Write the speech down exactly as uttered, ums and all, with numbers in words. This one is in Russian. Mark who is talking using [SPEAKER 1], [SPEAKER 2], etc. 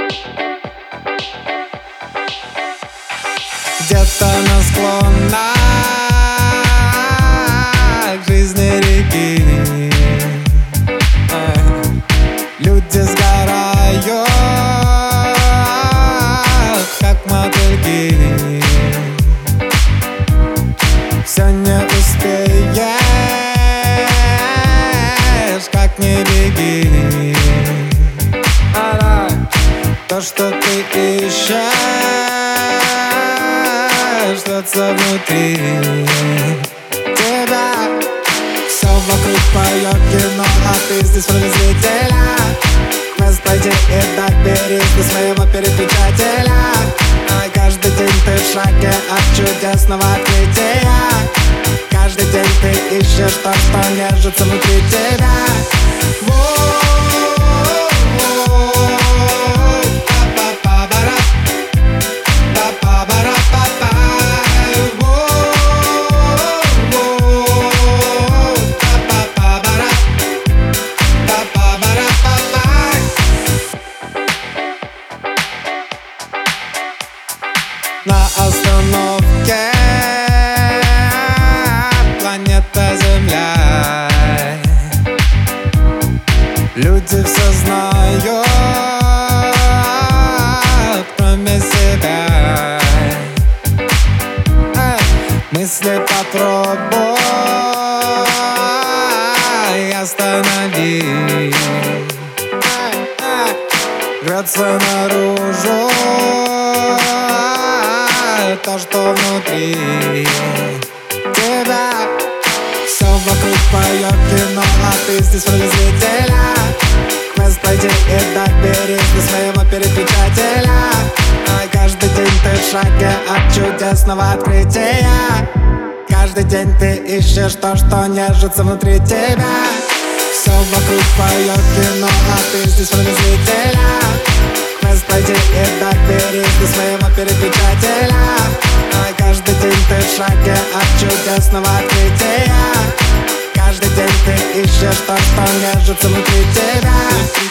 [SPEAKER 1] Где-то на склонах жизни реки люди сгорают, как мотыльки. Все не успеешь, как не беги. То, что ты ищешь, ждется внутри тебя. Все вокруг поет кино, а ты здесь в роли зрителя. Квест пройди и доберись до своего переключателя. А каждый день ты в шаге от чудесного открытия. Каждый день ты ищешь то, что нежится внутри тебя. На остановке планета Земля. Люди все знают, кроме себя. Эй, мысли попробуй останови. Эй, эй, рвется наружу то, что внутри тебя. Все вокруг поет кино, а ты здесь в роли зрителя. Квест пройди и доберись до своего переключателя. А каждый день ты в шаге от чудесного открытия. Каждый день ты ищешь то, что нежится внутри тебя. Все вокруг поет кино, а ты здесь в роли зрителя. Квест пройди и доберись до своего переключателя. А каждый день ты в шаге от чудесного открытия. Каждый день ты ищешь то, что нежится внутри тебя.